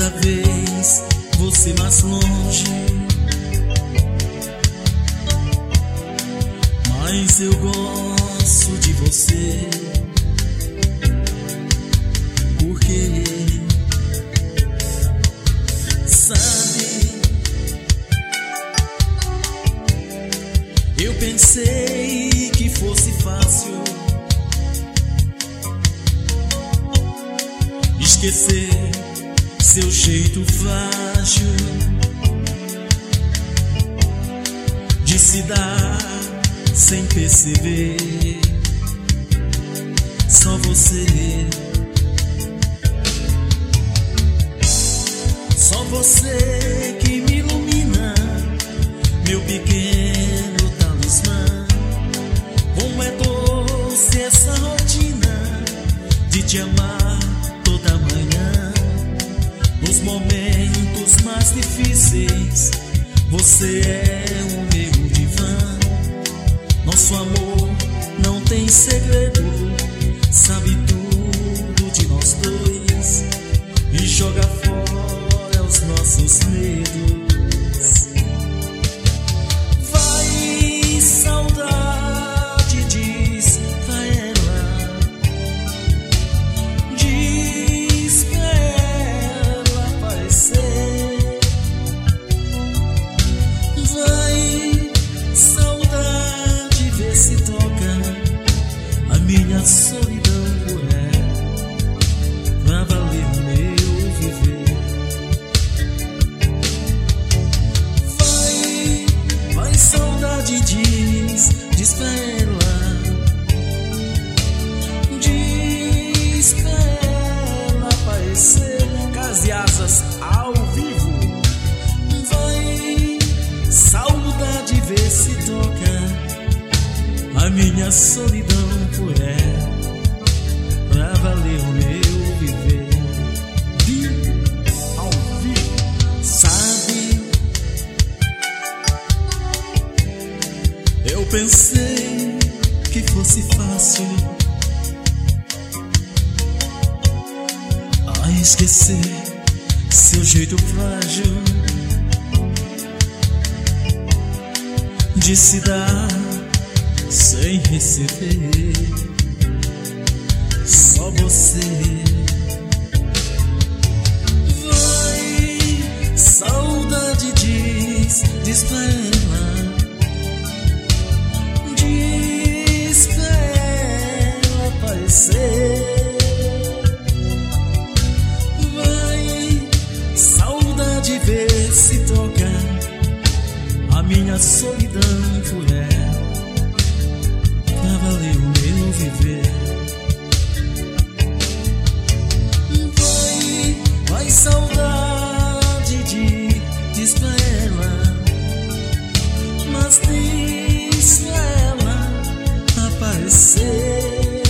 cada vez você mais longe, mas eu gosto de você, porque sabe, eu pensei que fosse fácil esquecer seu jeito frágil de se dar sem perceber. Só você, só você que me ilumina, meu pequeno talismã. Como é doce essa rotina de te amar toda manhã. Nos momentos mais difíceis, você é o meu divã. Nosso amor não tem segredo, sabe tudo de nós dois e joga fora os nossos medos. Vai, saudade, diz pra ela, diz pra ela aparecer. Vai, saudade, vê se toca a minha solidão por ela, pra valer o meu viver. Vai, saudade, diz pra ela, diz pra ela aparecer. Cas e Asas ao vivo. Vai, saudade, vê se toca a minha solidão por ela, pra valer o meu viver. Ao vivo. Sabe, eu pensei que fosse fácil esquecer seu jeito frágil de se dar sem receber. Só você. Vai, saudade, diz pra ela, diz pra ela aparecer. Vai, saudade, vê se toca a minha solidão por ela, pra valer o meu viver. Vai, saudade, diz pra ela, mas diz pra ela aparecer.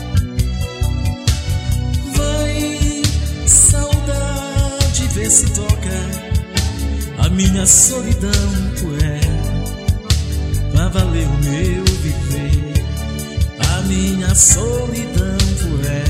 Vai, saudade, vê se toca a minha solidão por ela, pra valer o meu viver. A minha solidão por ela,